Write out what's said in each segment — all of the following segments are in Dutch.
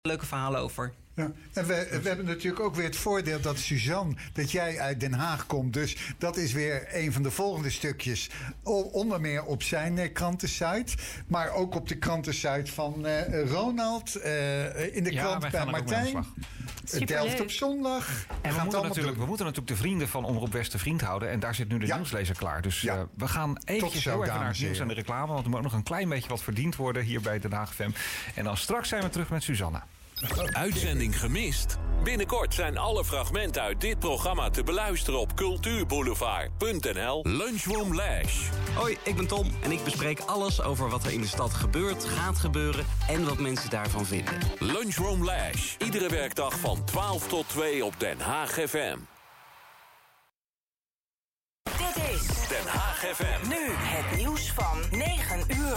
leuke verhalen over. Ja. En we hebben natuurlijk ook weer het voordeel dat Suzanne, dat jij uit Den Haag komt. Dus dat is weer een van de volgende stukjes. Onder meer op zijn krantensite. Maar ook op de krantensite van Ronald. In de krant bij Martijn. Delft op zondag. En we moeten natuurlijk de vrienden van Omroep West te vriend houden. En daar zit nu de nieuwslezer klaar. Dus we gaan eventjes heel even naar het nieuws en de reclame. Want er moet ook nog een klein beetje wat verdiend worden hier bij Den Haag FM. En dan straks zijn we terug met Suzanne. Uitzending gemist? Binnenkort zijn alle fragmenten uit dit programma te beluisteren op cultuurboulevard.nl. Lunchroom Lash. Hoi, ik ben Tom en ik bespreek alles over wat er in de stad gebeurt, gaat gebeuren en wat mensen daarvan vinden. Lunchroom Lash. Iedere werkdag van 12 tot 2 op Den Haag FM. Dit is Den Haag FM. Nu het nieuws van 9 uur.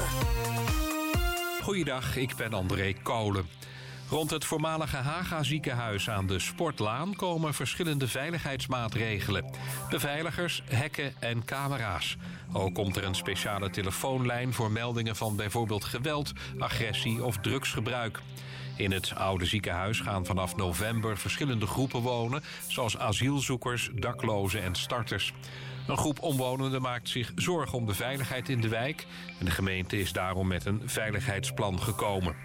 Goeiedag, ik ben André Kolen. Rond het voormalige Haga-ziekenhuis aan de Sportlaan komen verschillende veiligheidsmaatregelen. Beveiligers, hekken en camera's. Ook komt er een speciale telefoonlijn voor meldingen van bijvoorbeeld geweld, agressie of drugsgebruik. In het oude ziekenhuis gaan vanaf november verschillende groepen wonen, zoals asielzoekers, daklozen en starters. Een groep omwonenden maakt zich zorgen om de veiligheid in de wijk en de gemeente is daarom met een veiligheidsplan gekomen.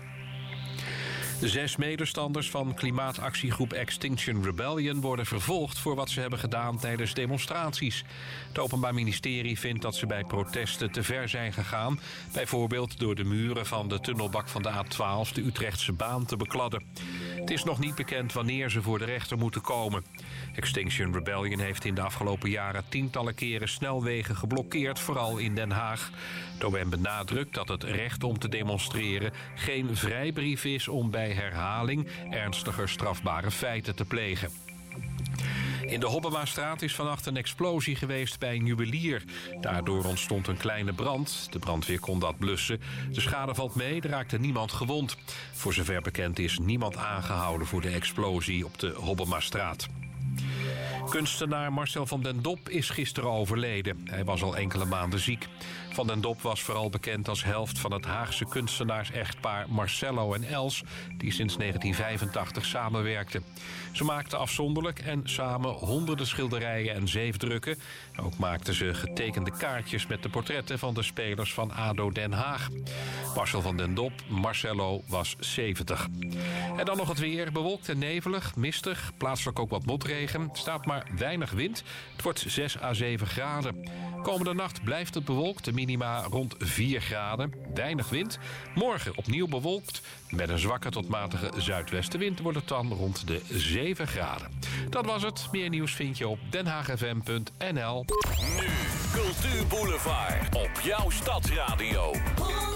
De 6 medestanders van klimaatactiegroep Extinction Rebellion worden vervolgd voor wat ze hebben gedaan tijdens demonstraties. Het Openbaar Ministerie vindt dat ze bij protesten te ver zijn gegaan, bijvoorbeeld door de muren van de tunnelbak van de A12 de Utrechtse baan te bekladden. Het is nog niet bekend wanneer ze voor de rechter moeten komen. Extinction Rebellion heeft in de afgelopen jaren tientallen keren snelwegen geblokkeerd, vooral in Den Haag. Het OM benadrukt dat het recht om te demonstreren geen vrijbrief is om bij herhaling ernstiger strafbare feiten te plegen. In de Hobbemastraat is vannacht een explosie geweest bij een juwelier. Daardoor ontstond een kleine brand. De brandweer kon dat blussen. De schade valt mee, er raakte niemand gewond. Voor zover bekend is niemand aangehouden voor de explosie op de Hobbemastraat. Kunstenaar Marcel van den Dop is gisteren overleden. Hij was al enkele maanden ziek. Van den Dop was vooral bekend als helft van het Haagse kunstenaars-echtpaar Marcello en Els, die sinds 1985 samenwerkten. Ze maakten afzonderlijk en samen honderden schilderijen en zeefdrukken. Ook maakten ze getekende kaartjes met de portretten van de spelers van ADO Den Haag. Marcel van den Dop, Marcello, was 70. En dan nog het weer. Bewolkt en nevelig, mistig, plaatselijk ook wat motregen. Er staat maar weinig wind. Het wordt 6 à 7 graden. Komende nacht blijft het bewolkt, de minima rond 4 graden. Weinig wind. Morgen opnieuw bewolkt. Met een zwakke tot matige zuidwestenwind wordt het dan rond de 7 graden. Dat was het. Meer nieuws vind je op denhaagfm.nl. Nu Cultuur Boulevard op jouw Stadsradio. 100%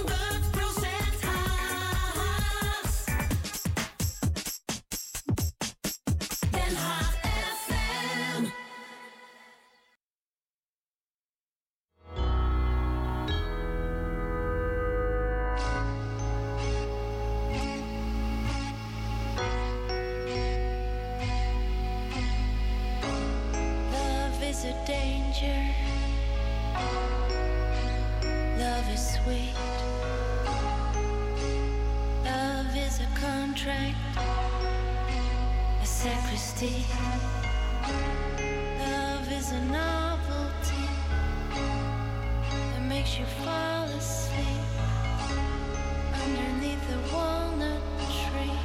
Haags. Den Haag FM. Love is a danger. Love is sweet. Love is a contract, a sacristy. Love is a novelty that makes you fall asleep underneath the walnut tree.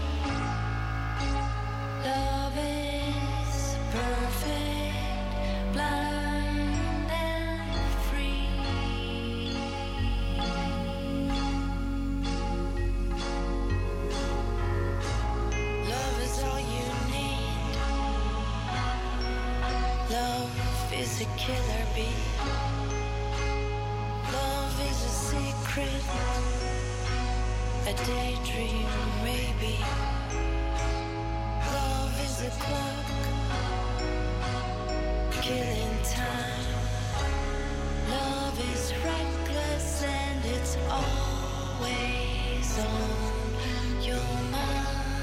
Love is perfect, blind and free. Love is all you need. Love is a killer bee. Love is a secret, a daydream maybe. Love is a clock, killing time. Love is reckless and it's always on your mind.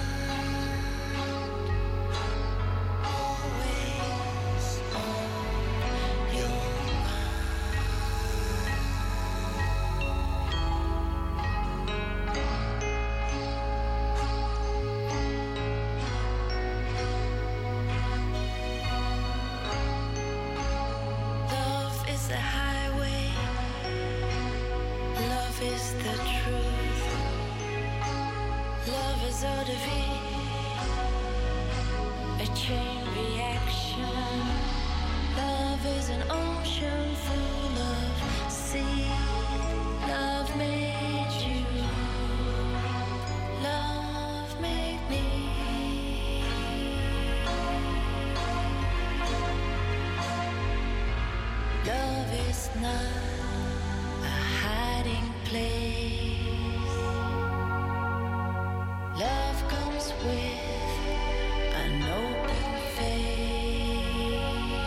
Always on your mind. is eau de vie, a chain reaction. Love is an ocean full of sea. Love made you. Love made me. Love is not a hiding place. Love comes with an open face.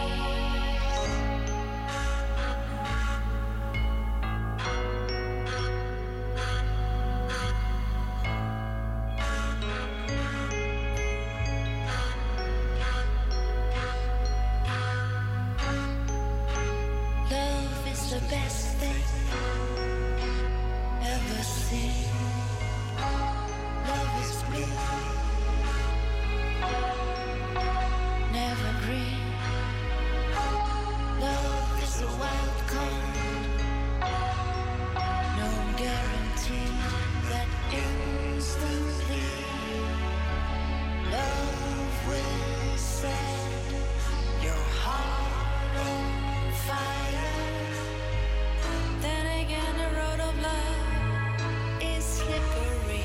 Love is the best thing ever seen. Love is blue, never green. Love is a wild card, no guarantee that instantly love will set your heart on fire. Then again, the road of love is slippery.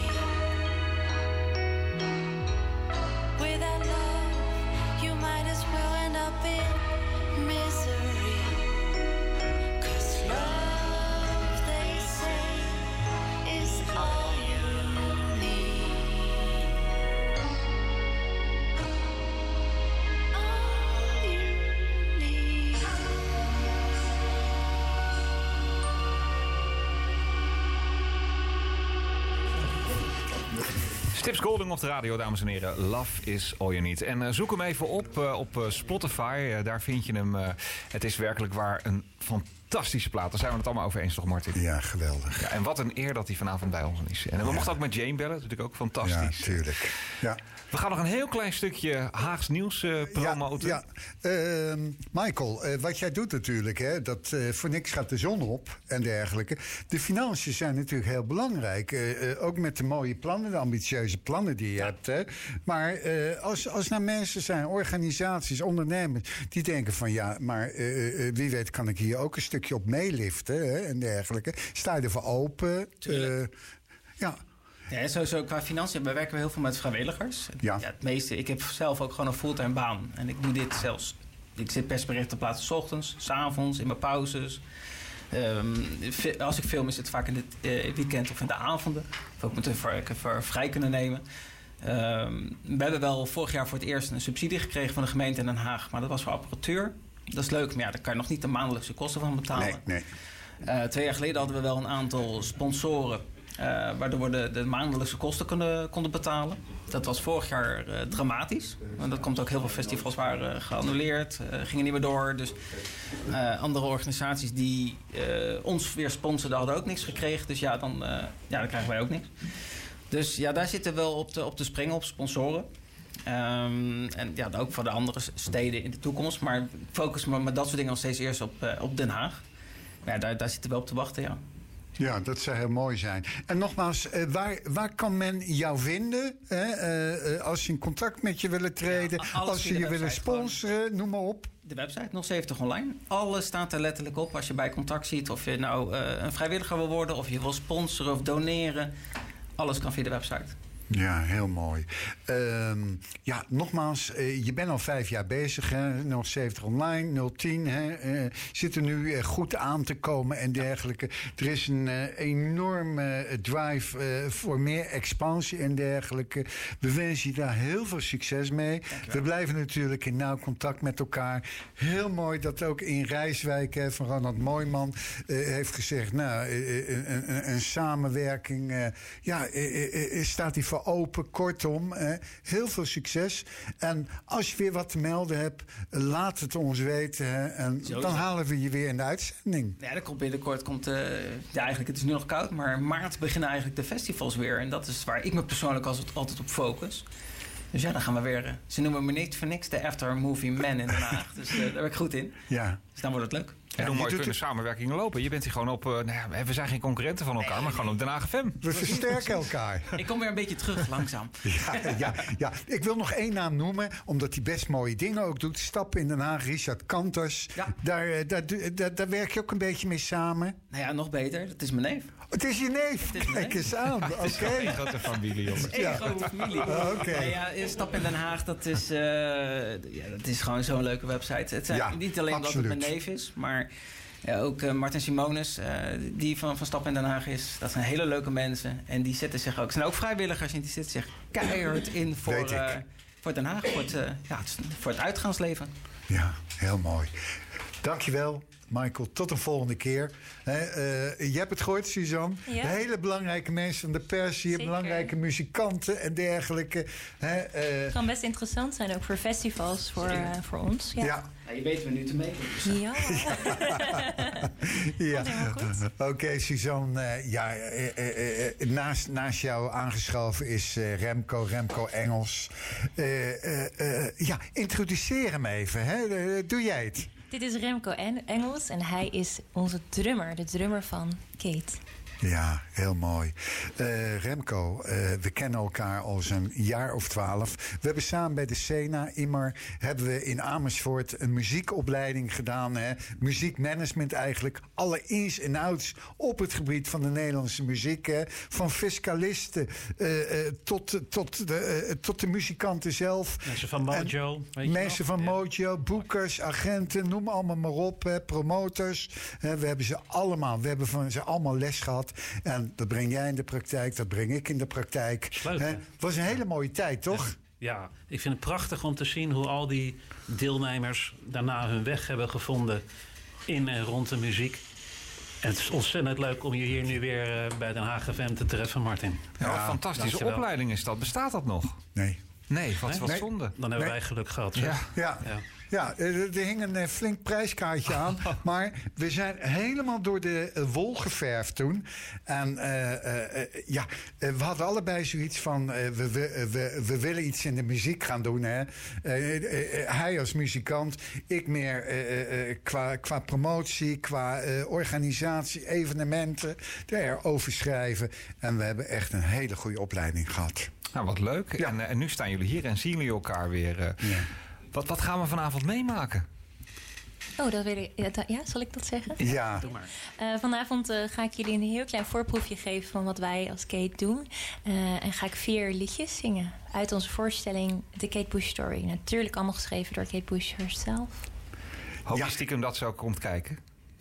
Without love, you might as well end up in misery. 'Cause love, they say, is all you need. All you need. Stips Golding op de radio, dames en heren. Love is all you need. En zoek hem even op Spotify. Daar vind je hem. Het is werkelijk waar een fantastische plaat. Daar zijn we het allemaal over eens, toch, Martin? Ja, geweldig. Ja, en wat een eer dat hij vanavond bij ons is. En we mochten ook met Jane bellen. Dat is natuurlijk ook fantastisch. Ja, tuurlijk. Ja. We gaan nog een heel klein stukje Haags nieuws promoten. Ja. Michael, wat jij doet natuurlijk, hè, dat voor niks gaat de zon op en dergelijke. De financiën zijn natuurlijk heel belangrijk. Ook met de mooie plannen, de ambitieuze plannen die je hebt. Hè. Maar als nou mensen zijn, organisaties, ondernemers, die denken van ja, maar wie weet kan ik hier ook een stukje op meeliften, hè, en dergelijke. Sta je ervoor open? Ja. Ja, sowieso qua financiën. We werken heel veel met vrijwilligers. Ja. Ja, het meeste. Ik heb zelf ook gewoon een fulltime baan. En ik doe dit zelfs. Ik zit persberichten te plaatsen 's ochtends, 's avonds, in mijn pauzes. Als ik film is het vaak in het weekend of in de avonden. Of ik moet even vrij kunnen nemen. We hebben wel vorig jaar voor het eerst een subsidie gekregen van de gemeente in Den Haag. Maar dat was voor apparatuur. Dat is leuk, maar ja, daar kan je nog niet de maandelijkse kosten van betalen. Nee. 2 jaar geleden hadden we wel een aantal sponsoren. Waardoor we de maandelijkse kosten konden betalen. Dat was vorig jaar dramatisch. Want dat komt ook heel veel festivals waren geannuleerd. Gingen niet meer door. Dus andere organisaties die ons weer sponsoren hadden ook niks gekregen. Dus ja, dan krijgen wij ook niks. Dus ja, daar zitten we wel op te springen, op sponsoren. En ja, ook voor de andere steden in de toekomst. Maar ik focus me met dat soort dingen nog steeds eerst op Den Haag. Maar ja, daar zitten we op te wachten, ja. Ja, dat zou heel mooi zijn. En nogmaals, waar kan men jou vinden? Als ze in contact met je willen treden, Ja, als ze je willen sponsoren, noem maar op. De website, nog 70 online. Alles staat er letterlijk op. Als je bij contact ziet of je nou een vrijwilliger wil worden, of je wil sponsoren of doneren. Alles kan via de website. Ja, heel mooi. Ja, nogmaals, je bent al 5 jaar bezig, hè? 070 online, 010. Hè? Zit er nu goed aan te komen en dergelijke. Er is een enorme drive voor meer expansie en dergelijke. We wensen je daar heel veel succes mee. We blijven natuurlijk in nauw contact met elkaar. Heel mooi dat ook in Rijswijk van Ronald Mooijman heeft gezegd, nou, een samenwerking, staat die voor open. Kortom, heel veel succes. En als je weer wat te melden hebt, laat het ons weten. Hè, en dan halen we je weer in de uitzending. Ja, dat komt binnenkort. Eigenlijk, het is nu nog koud, maar maart beginnen eigenlijk de festivals weer. En dat is waar ik me persoonlijk altijd op focus. Dus ja, dan gaan we weer. Ze noemen me niet voor niks de After Movie Man in Den Haag. Dus daar ben ik goed in. Ja. Dus dan wordt het leuk. En hoe mooi kunnen samenwerkingen lopen. Je bent hier gewoon op... we zijn geen concurrenten van elkaar, maar gewoon op Den Haag FM. We versterken elkaar. Ik kom weer een beetje terug, langzaam. Ja. Ik wil nog één naam noemen, omdat hij best mooie dingen ook doet. Stappen in Den Haag, Richard Kanters. Ja. Daar werk je ook een beetje mee samen. Nou ja, nog beter. Het is mijn neef. Het is je neef. Kijk eens aan. Oké. Het is een grote familie, jongens. Een grote familie. Oké. Ja, Stap in Den Haag, dat is gewoon zo'n leuke website. Het zijn niet alleen dat het mijn neef is, maar ook Martin Simonis, die van Stap in Den Haag is. Dat zijn hele leuke mensen. En die zetten zich ook, zijn ook vrijwilligers en die zetten zich keihard in voor Den Haag, voor het uitgaansleven. Ja, heel mooi. Dankjewel, Michael. Tot een volgende keer. Je hebt het gehoord, Suzanne. Ja. Hele belangrijke mensen van de pers. Je hebt belangrijke muzikanten en dergelijke. Het kan best interessant zijn, ook voor festivals, voor ons. Ja. Je weet we nu te meten. Dus. Ja. Oké, Suzanne. Naast jou aangeschoven is Remco Engels. Introduceer hem even. Doe jij het? Dit is Remco Engels en hij is onze drummer. De drummer van Kate. Ja, heel mooi. Remco, we kennen elkaar al zo'n jaar of 12. We hebben samen bij de Sena, Immer, hebben we in Amersfoort een muziekopleiding gedaan. Muziekmanagement eigenlijk. Alle ins en outs op het gebied van de Nederlandse muziek. Van fiscalisten tot de muzikanten zelf. Mensen van Mojo. Mensen van Mojo, boekers, agenten, noem allemaal maar op. Promoters. We hebben van ze allemaal les gehad. En dat breng jij in de praktijk, dat breng ik in de praktijk. Het was een hele mooie tijd, toch? Ja, ik vind het prachtig om te zien hoe al die deelnemers daarna hun weg hebben gevonden in en rond de muziek. En het is ontzettend leuk om je hier nu weer bij Den Haag FM te treffen, Martin. Ja, een fantastische opleiding is dat. Bestaat dat nog? Nee, wat zonde. Dan hebben wij geluk gehad. Ja, er hing een flink prijskaartje aan. Maar we zijn helemaal door de wol geverfd toen. En we hadden allebei zoiets van... we willen iets in de muziek gaan doen. Hè. Hij als muzikant. Ik meer qua promotie, qua organisatie, evenementen. Erover schrijven. En we hebben echt een hele goede opleiding gehad. Nou, wat leuk. Ja. En nu staan jullie hier en zien jullie elkaar weer... Wat gaan we vanavond meemaken? Dat weet ik. Ja, zal ik dat zeggen? Ja. Doe maar. Vanavond ga ik jullie een heel klein voorproefje geven van wat wij als Kate doen. En ga ik 4 liedjes zingen uit onze voorstelling The Kate Bush Story. Natuurlijk allemaal geschreven door Kate Bush herself. Hoop je stiekem dat ze ook komt kijken?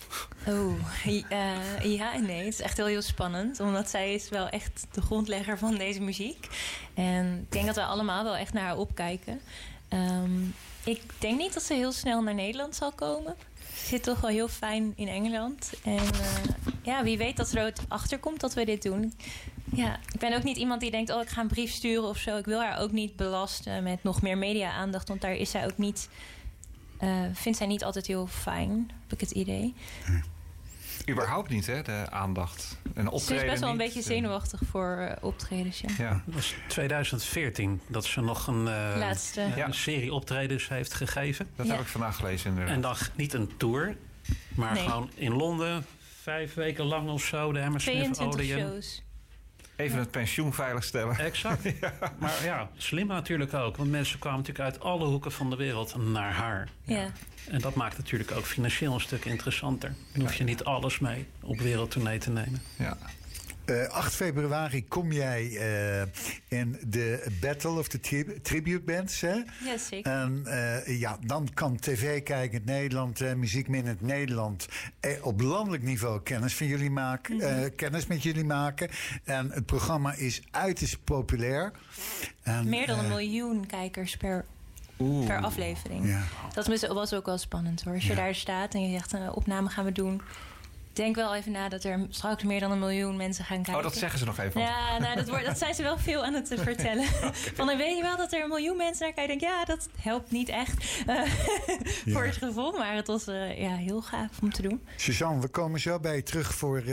Ja en nee. Het is echt heel spannend. Omdat zij is wel echt de grondlegger van deze muziek. En ik denk dat we allemaal wel echt naar haar opkijken. Ik denk niet dat ze heel snel naar Nederland zal komen. Ze zit toch wel heel fijn in Engeland. En wie weet dat ze er achter komt dat we dit doen. Ja, ik ben ook niet iemand die denkt... ik ga een brief sturen of zo. Ik wil haar ook niet belasten met nog meer media-aandacht. Want daar is zij ook niet... vindt zij niet altijd heel fijn, heb ik het idee. Überhaupt niet, hè, de aandacht. Een optreden ze is best wel een niet. beetje zenuwachtig voor optredens, ja. Dat was 2014 dat ze nog een serie optredens heeft gegeven. Dat heb ik vandaag gelezen, inderdaad. En dan niet een tour, maar gewoon in Londen 5 weken lang of zo. De Hammersmith Odeon. shows. Even het pensioen veiligstellen. Exact. Maar slim natuurlijk ook. Want mensen kwamen natuurlijk uit alle hoeken van de wereld naar haar. Ja. En dat maakt natuurlijk ook financieel een stuk interessanter. Dan hoef je niet alles mee op wereldtournee te nemen. Ja. 8 februari kom jij in de Battle of the Tribute Bands. Hè? Ja, zeker. En dan kan TV Kijkend Nederland, Muziek Minute Nederland... op landelijk niveau kennis met jullie maken. En het programma is uiterst populair. En, meer dan 1 miljoen kijkers per aflevering. Ja. Dat was ook wel spannend hoor. Als je daar staat en je zegt een opname gaan we doen... Denk wel even na dat er straks meer dan 1 miljoen mensen gaan kijken. Dat zeggen ze nog even. Ja, dat zijn ze wel veel aan het vertellen. Van dan weet je wel dat er 1 miljoen mensen naar kijken. Ik denk, dat helpt niet echt voor het gevoel. Maar het was heel gaaf om te doen. Suzanne, we komen zo bij je terug voor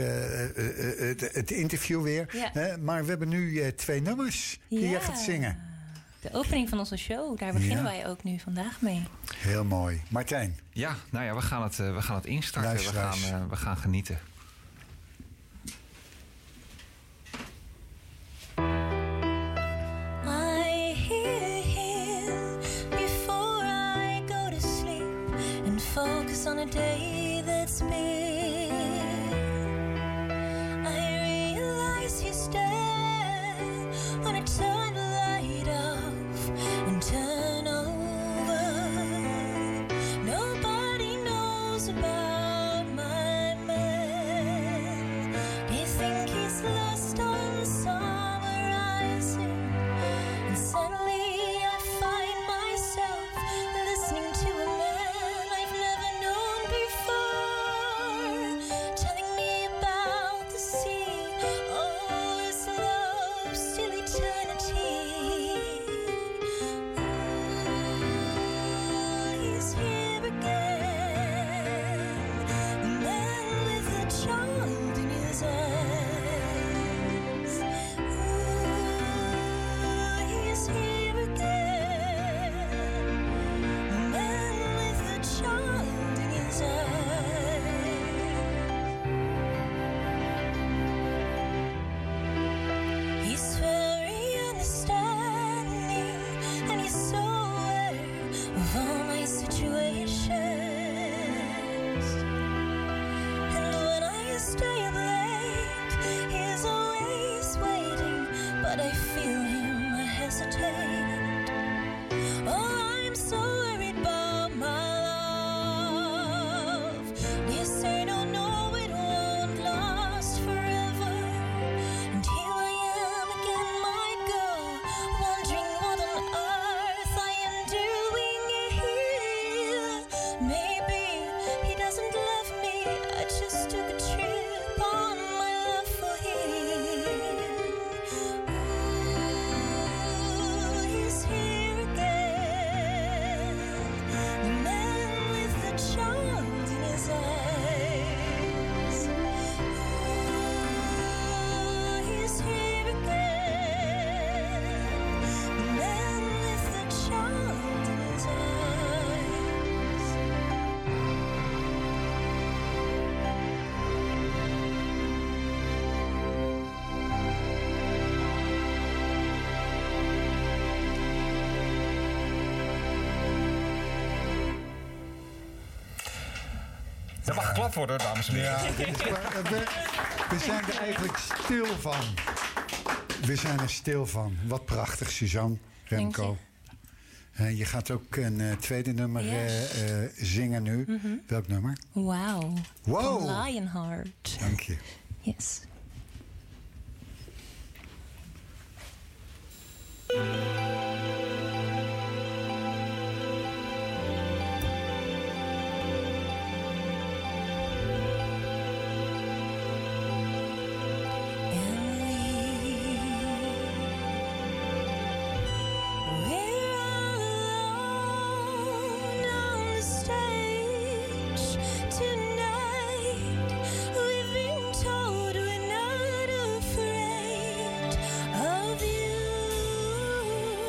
het interview weer. Ja. Maar we hebben nu 2 nummers die je gaat zingen. de opening van onze show. Daar beginnen wij ook nu vandaag mee. Heel mooi. Martijn. Ja, nou ja, we gaan het instarten. We gaan genieten. I hear him before I go to sleep and focus on a day that's been. I realize he's dead when I turn the light off and turn over. Nobody knows about my man. They think he's lost on summer rising, and suddenly I find myself listening to a man I've never known before, telling me about the sea. Oh, is love still eternity? He's here again, the man with the child in his eyes. He's here again, the man with the child in his eyes. He's very understanding, and he's so aware of all my situations. And when I stay up late, he's always waiting, but I feel him hesitate. Oh, I'm so worried about my love. They say no, it won't last forever. And here I am again, my girl, wondering what on earth I am doing here. Maybe he doesn't love me, I just took a trip on my love for him. He's here again, the man with the child in his eyes. He's here again, the man with the child in his eyes. Dat mag geklapt worden, dames en heren. Ja, we zijn er eigenlijk stil van. We zijn er stil van. Wat prachtig, Suzanne, Remco. Je gaat ook een tweede nummer zingen nu. Welk nummer? Wow. Wow. Van Lionheart. Dank je. Yes. Told we're not afraid of you.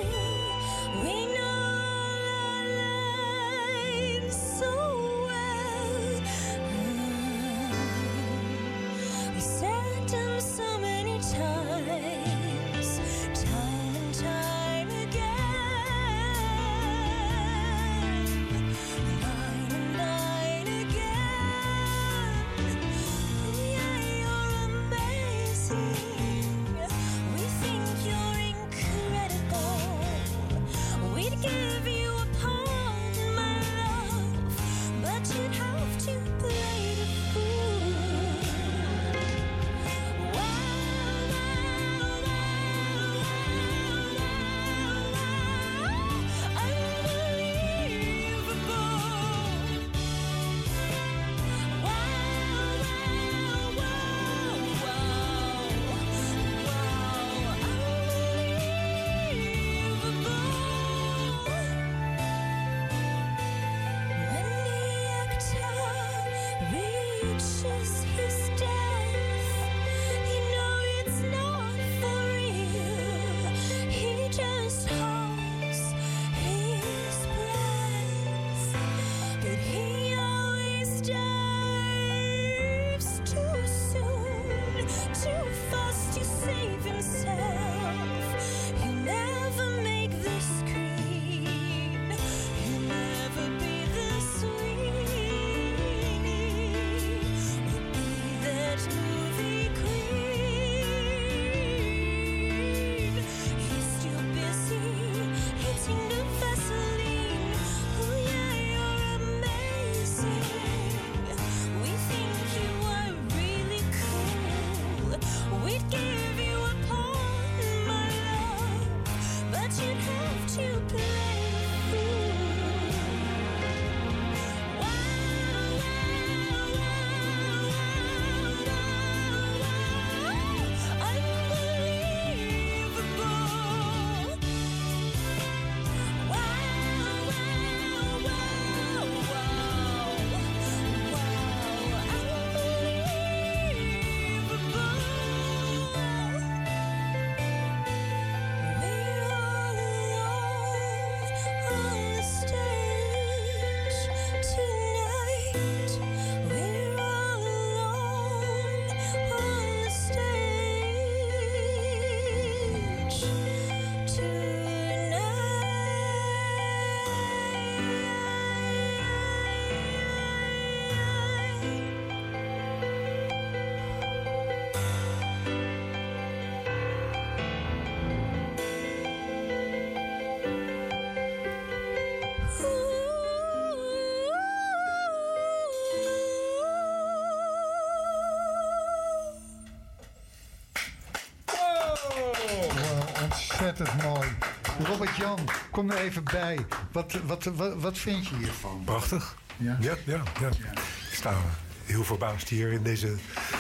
Ontzettend mooi. Robert-Jan, kom er even bij. Wat vind je hiervan? Prachtig. Ja? Ja. Ik sta heel verbaasd hier in deze,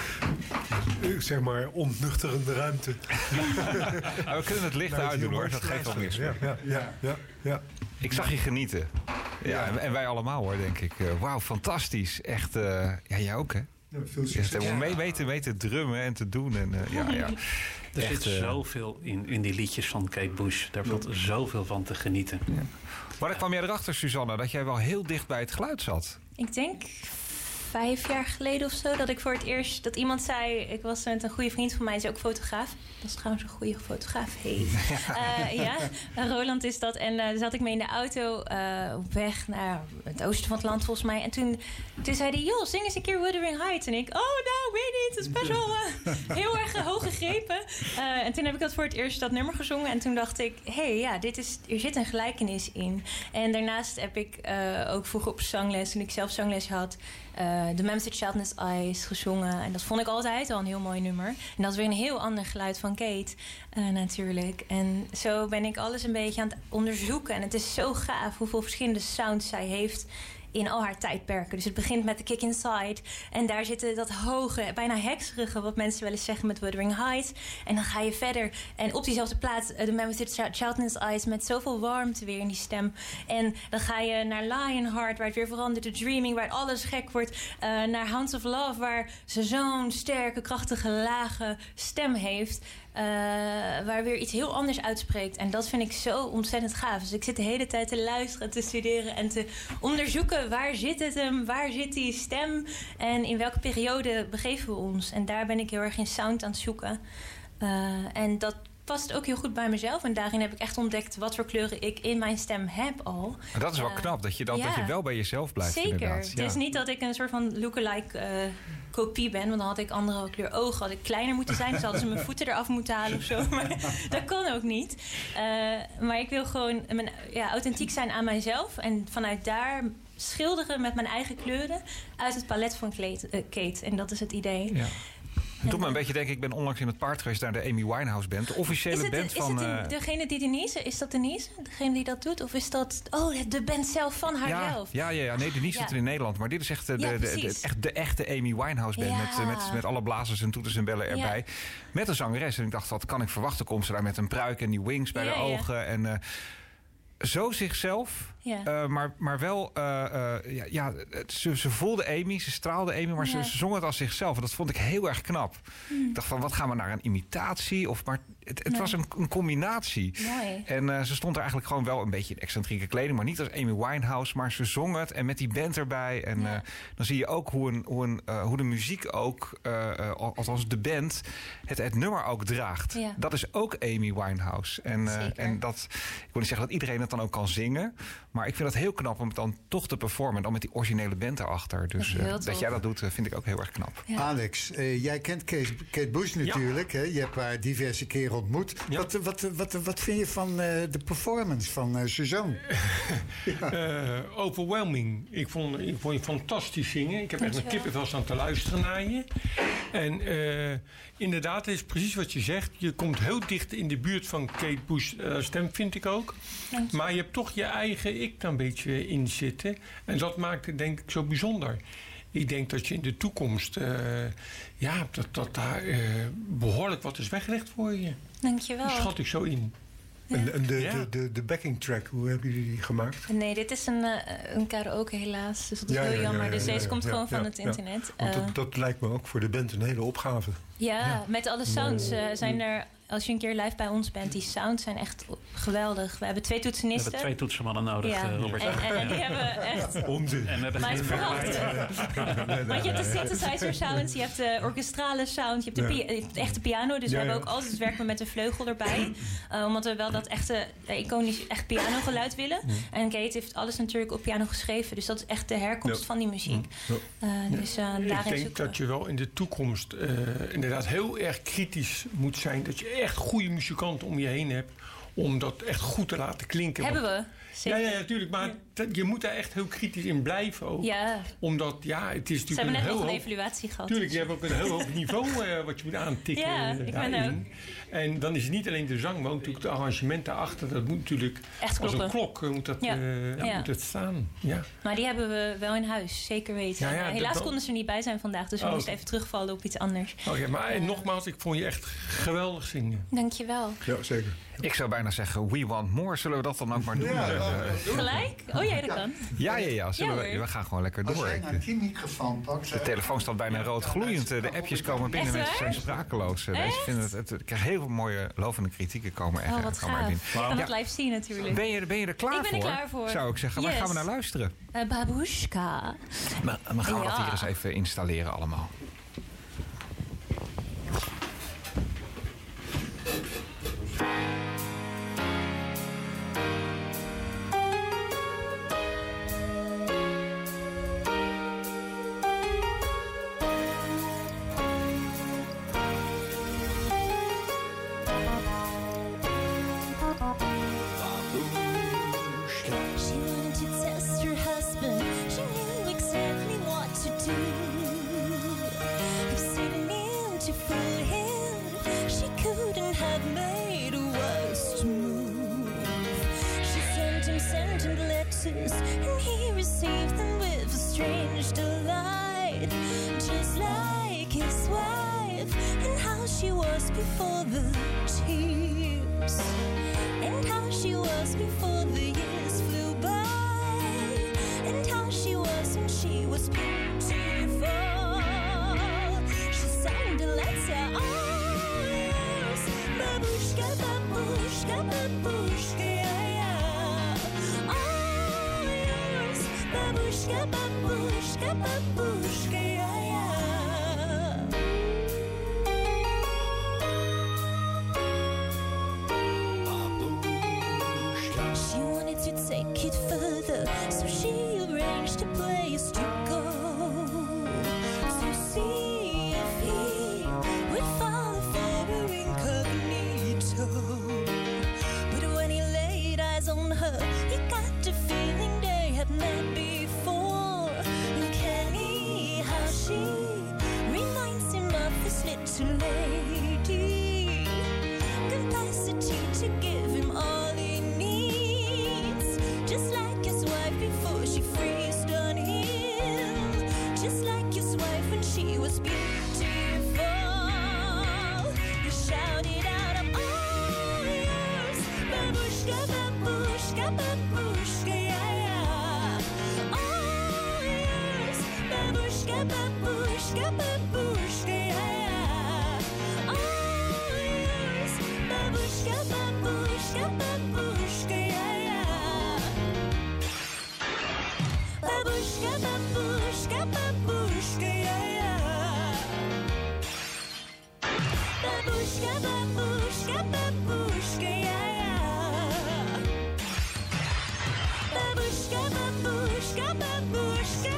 zeg maar, ontnuchterende ruimte. We kunnen het licht uitdoen, hoor. Dat geeft wel mis. Ja. Ik zag je genieten. Ja, en wij allemaal, hoor, denk ik. Wauw, fantastisch. Echt, jij ook, hè? Ja, veel succes. Je hebt helemaal mee te drummen en te doen. En, Er zit zoveel in die liedjes van Kate Bush. Daar valt zoveel van te genieten. Ja. Maar dan kwam jij erachter, Suzanne, dat jij wel heel dicht bij het geluid zat. Ik denk 5 jaar geleden of zo, dat ik voor het eerst... dat iemand zei, ik was met een goede vriend van mij, is ook fotograaf. Dat is trouwens een goede fotograaf. Hey. Roland is dat. En zat ik mee in de auto op weg naar het oosten van het land, volgens mij. En toen zei hij, joh, zing eens een keer Wuthering Heights. En ik, weet niet, het is best wel heel erg hoog gegrepen. En toen heb ik dat voor het eerst dat nummer gezongen. En toen dacht ik, er zit een gelijkenis in. En daarnaast heb ik ook vroeger op zangles, toen ik zelf zangles had... The Man with the Childless Eyes gezongen. En dat vond ik altijd al een heel mooi nummer. En dat is weer een heel ander geluid van Kate, natuurlijk. En zo ben ik alles een beetje aan het onderzoeken. En het is zo gaaf hoeveel verschillende sounds zij heeft in al haar tijdperken. Dus het begint met de Kick Inside. En daar zitten dat hoge, bijna hekserige, wat mensen wel eens zeggen met Wuthering Heights. En dan ga je verder. En op diezelfde plaats, The Man with the Childless Eyes, met zoveel warmte weer in die stem. En dan ga je naar Lionheart, waar het weer verandert. The Dreaming, waar alles gek wordt. Naar Hounds of Love, waar ze zo'n sterke, krachtige, lage stem heeft. Waar weer iets heel anders uitspreekt. En dat vind ik zo ontzettend gaaf. Dus ik zit de hele tijd te luisteren, te studeren en te onderzoeken. Waar zit het hem? Waar zit die stem? En in welke periode begeven we ons? En daar ben ik heel erg in sound aan het zoeken. En dat past ook heel goed bij mezelf. En daarin heb ik echt ontdekt wat voor kleuren ik in mijn stem heb al. En dat is wel knap, dat je wel bij jezelf blijft. Zeker. Inderdaad. Het is niet dat ik een soort van lookalike kopie ben. Want dan had ik andere kleur ogen. Had ik kleiner moeten zijn. Dus hadden ze mijn voeten eraf moeten halen of zo. Maar dat kan ook niet. Maar ik wil gewoon authentiek zijn aan mijzelf. En vanuit daar schilderen met mijn eigen kleuren uit het palet van Kate. En dat is het idee. Ja. Het doet me een beetje denken, ik ben onlangs in het paard geweest naar de Amy Winehouse Band. De officiële band van... Is het degene die Denise, is dat Denise? Degene die dat doet? Of is dat de band zelf van haarzelf? Ja. Nee, Denise zit er in Nederland. Maar dit is echt de echte Amy Winehouse Band. Met alle blazers en toeters en bellen erbij. Met een zangeres. En ik dacht, wat kan ik verwachten? Komt ze daar met een pruik en die wings bij de ogen. En zo zichzelf... Ja. Maar wel, ze voelde Amy, ze straalde Amy, maar ze zong het als zichzelf. En dat vond ik heel erg knap. Ik dacht van, wat gaan we naar een imitatie? Maar het was een combinatie. Mooi. En ze stond er eigenlijk gewoon wel een beetje in excentrieke kleding, maar niet als Amy Winehouse, maar ze zong het en met die band erbij. En dan zie je ook hoe de muziek ook, althans de band, het nummer ook draagt. Ja. Dat is ook Amy Winehouse. En dat, ik wil niet zeggen dat iedereen het dan ook kan zingen, maar ik vind het heel knap om het dan toch te performen. En dan met die originele band erachter. Dus dat jij dat doet, vind ik ook heel erg knap. Ja. Alex, jij kent Kate Bush natuurlijk. Ja. Hè? Je hebt haar diverse keren ontmoet. Ja. Wat vind je van de performance van Suzanne? Overwhelming. Ik vond je fantastisch zingen. Ik heb echt een kippenvel staan te luisteren naar je. En inderdaad, het is precies wat je zegt. Je komt heel dicht in de buurt van Kate Bush stem, vind ik ook. Maar je hebt toch je eigen ik daar een beetje in zitten. En dat maakt het denk ik zo bijzonder. Ik denk dat je in de toekomst... dat daar behoorlijk wat is weggelegd voor je. Dankjewel. Dat schat ik zo in. Ja. En de backing track, hoe hebben jullie die gemaakt? Nee, dit is een karaoke helaas. Dus dat is heel jammer. Dus deze komt gewoon van het internet. Want dat lijkt me ook voor de band een hele opgave. Ja, met alle sounds zijn er... Als je een keer live bij ons bent, die sounds zijn echt geweldig. We hebben 2 toetsenisten. We hebben 2 toetsenmannen nodig, Robert. En die hebben echt... Onzin. Maar het is prachtig. Want je hebt de synthesizer sounds, je hebt de orkestrale sound, je hebt de echte piano. Dus we hebben ook altijd werken met een vleugel erbij. Omdat we wel dat echte, iconisch echt pianogeluid willen. En Kate heeft alles natuurlijk op piano geschreven. Dus dat is echt de herkomst van die muziek. Ik denk dat je wel in de toekomst inderdaad heel erg kritisch moet zijn. Dat je echt goede muzikanten om je heen hebt om dat echt goed te laten klinken. Hebben we. Zeker. Ja, natuurlijk. Maar je moet daar echt heel kritisch in blijven ook. Ja. Omdat, het is natuurlijk Ze hebben net nog een evaluatie gehad. Tuurlijk, je hebt ook een heel hoog niveau wat je moet aantikken. Ja, ik ben ook. En dan is het niet alleen de zang, maar ook natuurlijk het arrangement daarachter. Dat moet natuurlijk echt als een klok moet het staan. Ja. Maar die hebben we wel in huis, zeker weten. Helaas konden ze er niet bij zijn vandaag, dus we moesten even terugvallen op iets anders. Oké, maar nogmaals, ik vond je echt geweldig zingen. Dankjewel. Ja, zeker. Ik zou bijna zeggen, we want more. Zullen we dat dan ook maar doen? Gelijk? Oh, jij dat kan? Ja. We gaan gewoon lekker door. Als jij naar die microfoon pakt... De telefoon staat bijna rood gloeiend. De appjes komen binnen. Mensen zijn sprakeloos. Deze vinden ik krijg heel veel mooie lovende kritieken komen er wat gaaf. binnen. Ik kan het live zien natuurlijk. Ben je er klaar voor? Ik ben er klaar voor. Zou ik zeggen. Waar gaan we naar luisteren? Babushka. Maar gaan we dat hier eens even installeren allemaal. And he received them with a strange delight, just like his wife, and how she was before the tears, and how she was before the years flew by, and how she was when she was beautiful. She sang the letter, all yours, babushka, babushka, babushka, Babushka, babushka, babushka, She wanted to take it further, so she arranged a place to go, to see if he would fall for her incognito. But when he laid eyes on her, he got the feeling they had met before. Uncanny how she reminds him of this little lady, capacity to give him all he needs, just like his wife before she freezed on him, just like his wife when she was beautiful. He shouted out, I'm all yours, babushka, babushka, babushka, all yours, babushka, babushka, babushka, all yours, babushka, babushka, babushka, babushka, babushka, babushka, babushka, babushka, babushka, babushka, babushka, babushka,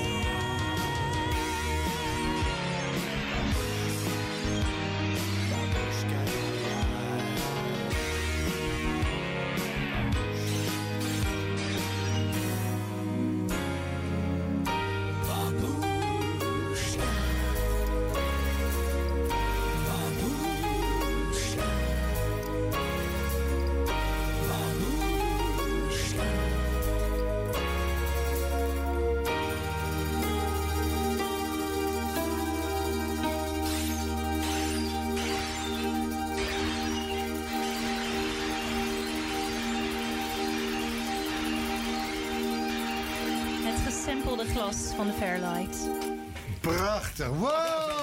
Het gesampelde glas van de Fairlight. Prachtig. Wow!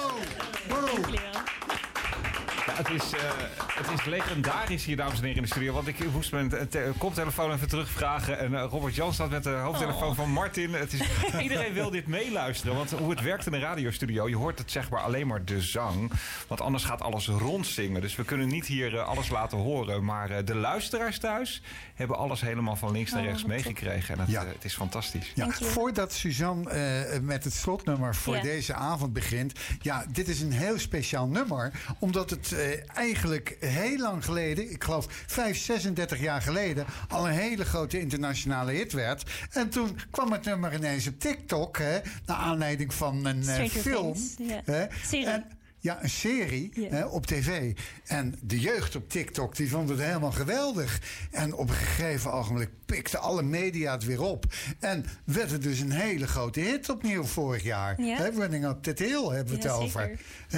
Ja, het is legendarisch hier, dames en heren, in de studio. Want ik moest mijn koptelefoon even terugvragen. En Robert Jan staat met de hoofdtelefoon van Martin. Iedereen wil dit meeluisteren. Want hoe het werkt in een radiostudio, je hoort het zeg maar alleen maar de zang. Want anders gaat alles rondzingen. Dus we kunnen niet hier alles laten horen. Maar de luisteraars thuis hebben alles helemaal van links naar rechts meegekregen. En het is fantastisch. Ja, voordat Suzanne met het slotnummer voor deze avond begint. Ja, dit is een heel speciaal nummer. Omdat het eigenlijk heel lang geleden, ik geloof 36 jaar geleden, al een hele grote internationale hit werd. En toen kwam het nummer ineens op TikTok, naar aanleiding van een film. Ja, een serie op tv. En de jeugd op TikTok, die vond het helemaal geweldig. En op een gegeven ogenblik pikten alle media het weer op. En werd het dus een hele grote hit opnieuw vorig jaar. Ja. Running Up That Hill hebben we het over.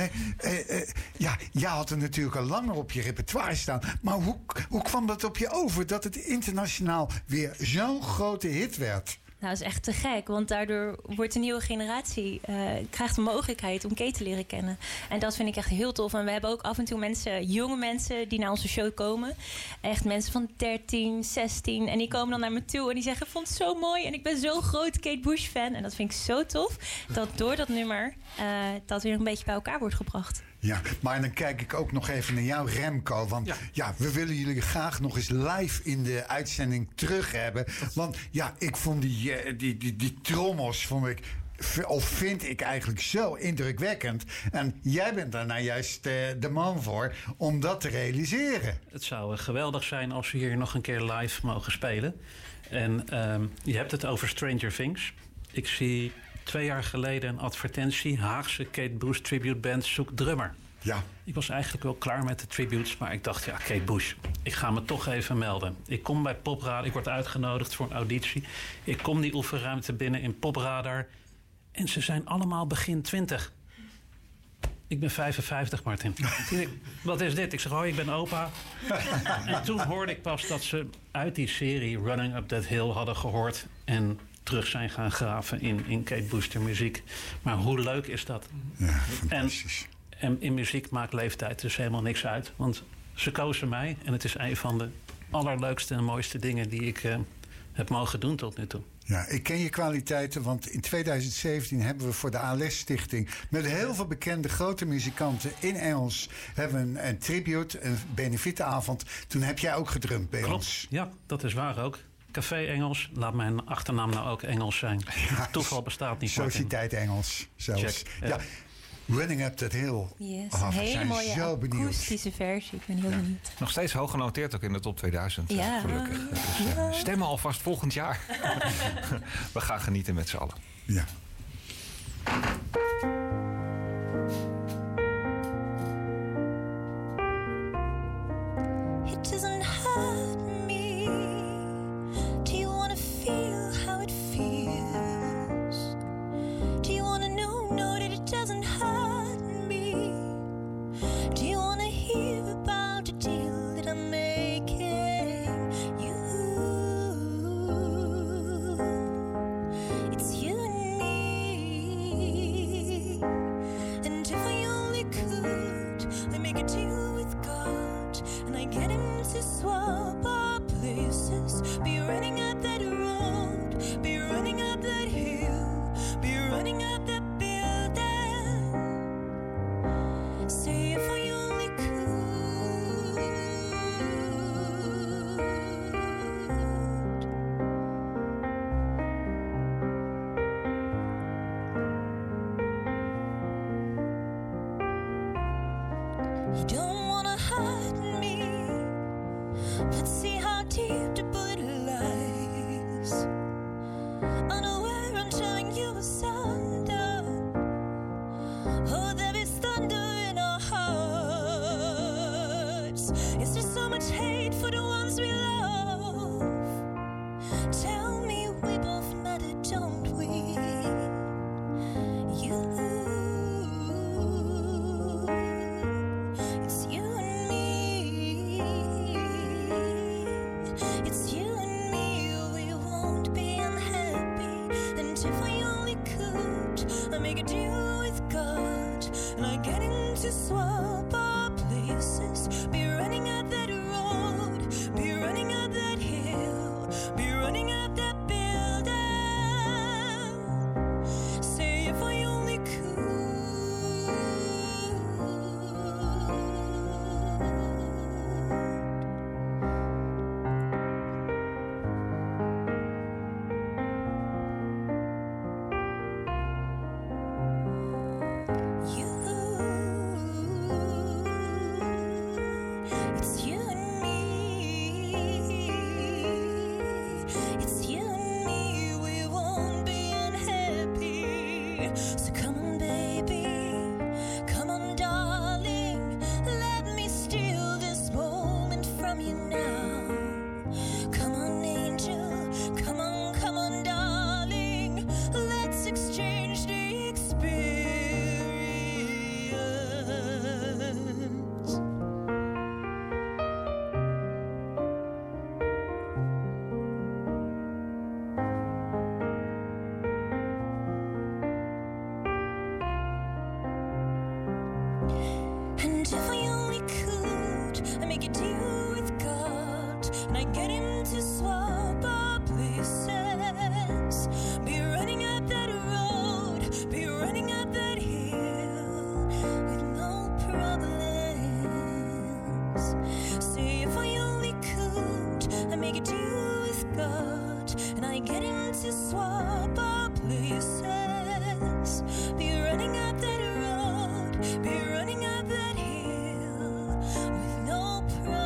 Jij had er natuurlijk al langer op je repertoire staan. Maar hoe kwam dat op je over dat het internationaal weer zo'n grote hit werd? Nou, dat is echt te gek, want daardoor wordt de nieuwe generatie krijgt de mogelijkheid om Kate te leren kennen. En dat vind ik echt heel tof. En we hebben ook af en toe jonge mensen die naar onze show komen. Echt mensen van 13, 16. En die komen dan naar me toe en die zeggen, ik vond het zo mooi. En ik ben zo'n groot Kate Bush fan. En dat vind ik zo tof, dat door dat nummer dat weer een beetje bij elkaar wordt gebracht. Ja, maar dan kijk ik ook nog even naar jou, Remco. Want we willen jullie graag nog eens live in de uitzending terug hebben. Want ik vond die trommels, vind ik eigenlijk zo indrukwekkend. En jij bent daar nou juist de man voor om dat te realiseren. Het zou geweldig zijn als we hier nog een keer live mogen spelen. En je hebt het over Stranger Things. Ik zie 2 jaar geleden een advertentie. Haagse Kate Bush tribute band zoekt drummer. Ja. Ik was eigenlijk wel klaar met de tributes, maar ik dacht, Kate Bush, ik ga me toch even melden. Ik kom bij Popradar, ik word uitgenodigd voor een auditie. Ik kom die oefenruimte binnen in Popradar en ze zijn allemaal begin 20. Ik ben 55, Martin. Wat is dit? Ik zeg, ik ben opa. En toen hoorde ik pas dat ze uit die serie Running Up That Hill hadden gehoord en terug zijn gaan graven in Kate Bush muziek. Maar hoe leuk is dat? Ja, fantastisch. En in muziek maakt leeftijd dus helemaal niks uit. Want ze kozen mij en het is een van de allerleukste en mooiste dingen die ik heb mogen doen tot nu toe. Ja, ik ken je kwaliteiten, want in 2017 hebben we voor de ALS Stichting met heel veel bekende grote muzikanten in Engels hebben we een tribute, een benefietenavond. Toen heb jij ook gedrumd bij ons. Ja, dat is waar ook. Café Engels, laat mijn achternaam nou ook Engels zijn. Ja, toeval bestaat niet. Sociëteit Engels zelfs. Ja. Running Up That Hill. Yes, een hele mooie akoestische versie. Ik ben heel benieuwd. Nog steeds hoog genoteerd ook in de top 2000. Ja. Gelukkig. Dus, stemmen alvast volgend jaar. We gaan genieten met z'n allen. Ja. It doesn't hurt me. Do you want to feel how it feels? Do you want to know that it doesn't hurt me? Do you want to hear about the deal that I'm making? It's you and me. And if I only could, I'd make a deal with God, and I get him to swap our places. Be running up that road, be running up that hill, be running up that building. Say if I only could. You don't wanna hurt me, but see how deep the bullet lies. Unaware I'm telling you asunder. Oh, there is thunder in our hearts. Is there so much hate for the ones we love? Tell me we both matter, don't we? It's you and me. It's you and me. We won't be unhappy. And if I only could, I'd make a deal with God, and I get him to swap our places. Be running up that road, be running up that hill, be running up that building. Say if I only could. You I get him to swap our places. Be running up that road, be running up that hill with no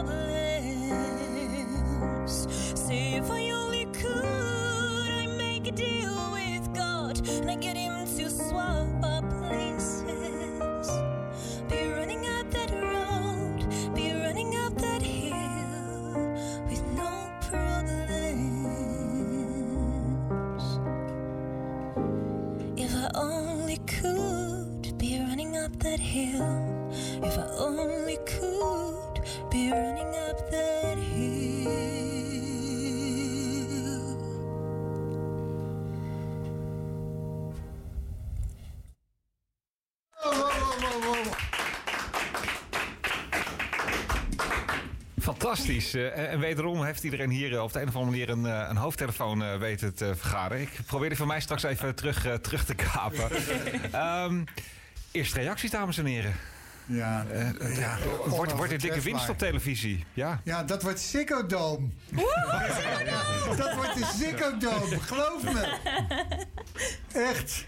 problems. Say if I only could, I make a deal with God and I get him to swap our places. Be running up that road, be running up that hill with no problems. If I only could be running up that hill, if I only could be running up that hill. Fantastisch. En wederom heeft iedereen hier op de een of andere manier een hoofdtelefoon weten te vergaren. Ik probeer die van mij straks even terug te kapen. Eerste reacties, dames en heren. Ja, wordt dit dikke winst op televisie? Ja, dat wordt Ziggo Dome. Dat wordt de Ziggo Dome, geloof me. Echt.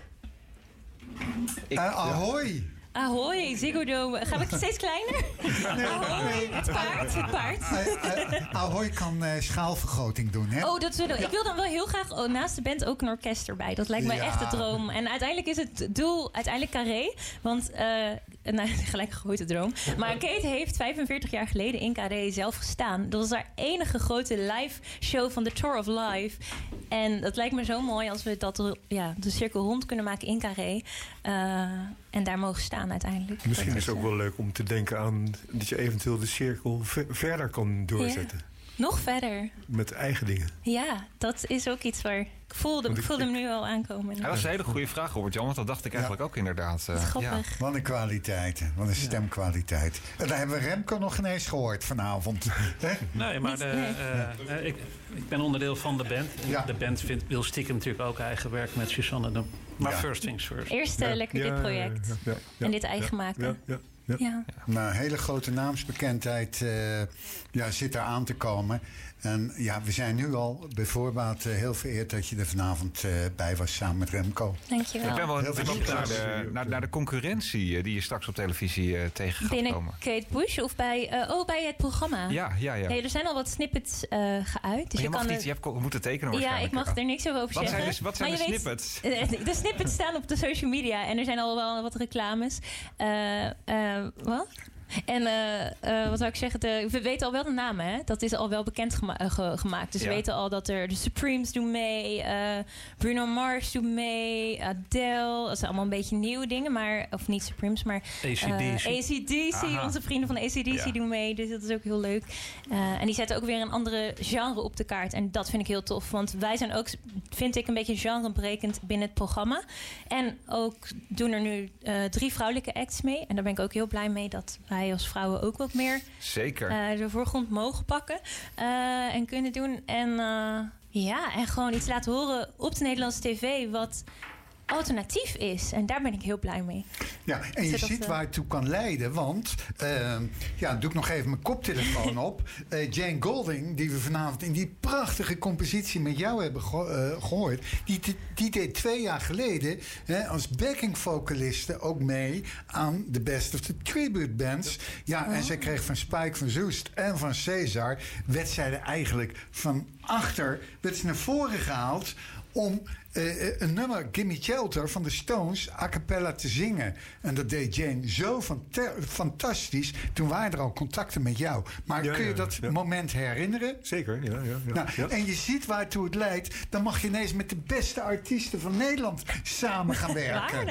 Ahoy. Ahoy, Ziggo Dome. Ga ik steeds kleiner? Nee. Het paard. Ahoy kan schaalvergroting doen, hè? Oh, dat zullen. Ik wil dan wel heel graag naast de band ook een orkest erbij. Dat lijkt mij echt de droom. En uiteindelijk is het doel Carré. Want, gelijk een grote droom. Maar Kate heeft 45 jaar geleden in Carré zelf gestaan. Dat was haar enige grote live show van de Tour of Life. En dat lijkt me zo mooi als we de cirkel rond kunnen maken in Carré. En daar mogen staan uiteindelijk. Misschien is het ook wel leuk om te denken aan dat je eventueel de cirkel verder kan doorzetten. Ja. Nog verder. Met eigen dingen. Ja, dat is ook iets waar... Ik voelde hem nu al aankomen. Dat is een hele goede vraag, Robert-Jan. Want dat dacht ik eigenlijk ook inderdaad. Grappig. Wat een kwaliteit. Wat een stemkwaliteit. En daar hebben we Remco nog ineens gehoord vanavond. Nee, maar ik ben onderdeel van de band. Ja. De band wil stiekem natuurlijk ook eigen werk met Suzanne doen. Maar first things first. Eerst lekker dit project. En dit eigen maken. Ja. Nou, hele grote naamsbekendheid zit er aan te komen. En we zijn nu al bijvoorbeeld heel vereerd dat je er vanavond bij was samen met Remco. Dankjewel. Ik ben wel heel benieuwd naar de concurrentie die je straks op televisie tegen gaat komen. Kate Bush of bij het programma? Ja. Nee, er zijn al wat snippets geuit. Dus je hebt moeten tekenen waarschijnlijk. Ja, ik mag er niks over zeggen. Wat zijn de snippets? De snippets staan op de social media en er zijn al wel wat reclames. Wat? En wat zou ik zeggen? We weten al wel de namen, hè? Dat is al wel bekend gemaakt. Dus we weten al dat er de Supremes doen mee. Bruno Mars doet mee. Adele. Dat zijn allemaal een beetje nieuwe dingen. Maar, of niet Supremes, maar AC/DC. Onze vrienden van AC/DC doen mee. Dus dat is ook heel leuk. En die zetten ook weer een andere genre op de kaart. En dat vind ik heel tof. Want wij zijn ook, vind ik, een beetje genrebrekend binnen het programma. En ook doen er nu 3 vrouwelijke acts mee. En daar ben ik ook heel blij mee dat wij als vrouwen ook wat meer de voorgrond mogen pakken en kunnen doen. En en gewoon iets laten horen op de Nederlandse tv wat alternatief is. En daar ben ik heel blij mee. Ja, en je ziet waar het toe kan leiden. Want, doe ik nog even mijn koptelefoon op. Jane Golding, die we vanavond in die prachtige compositie met jou hebben gehoord. Die deed 2 jaar geleden als backing vocaliste ook mee aan The Best of the Tribute Bands. Ja, en zij kreeg van Spike van Zoest en van César, werd zij er eigenlijk van achter, werd ze naar voren gehaald om een nummer, Gimme Shelter, van de Stones a cappella te zingen. En dat deed Jane zo fantastisch. Toen waren er al contacten met jou. Maar kun je dat moment herinneren? Zeker, ja. En je ziet waartoe het leidt. Dan mag je ineens met de beste artiesten van Nederland samen gaan werken.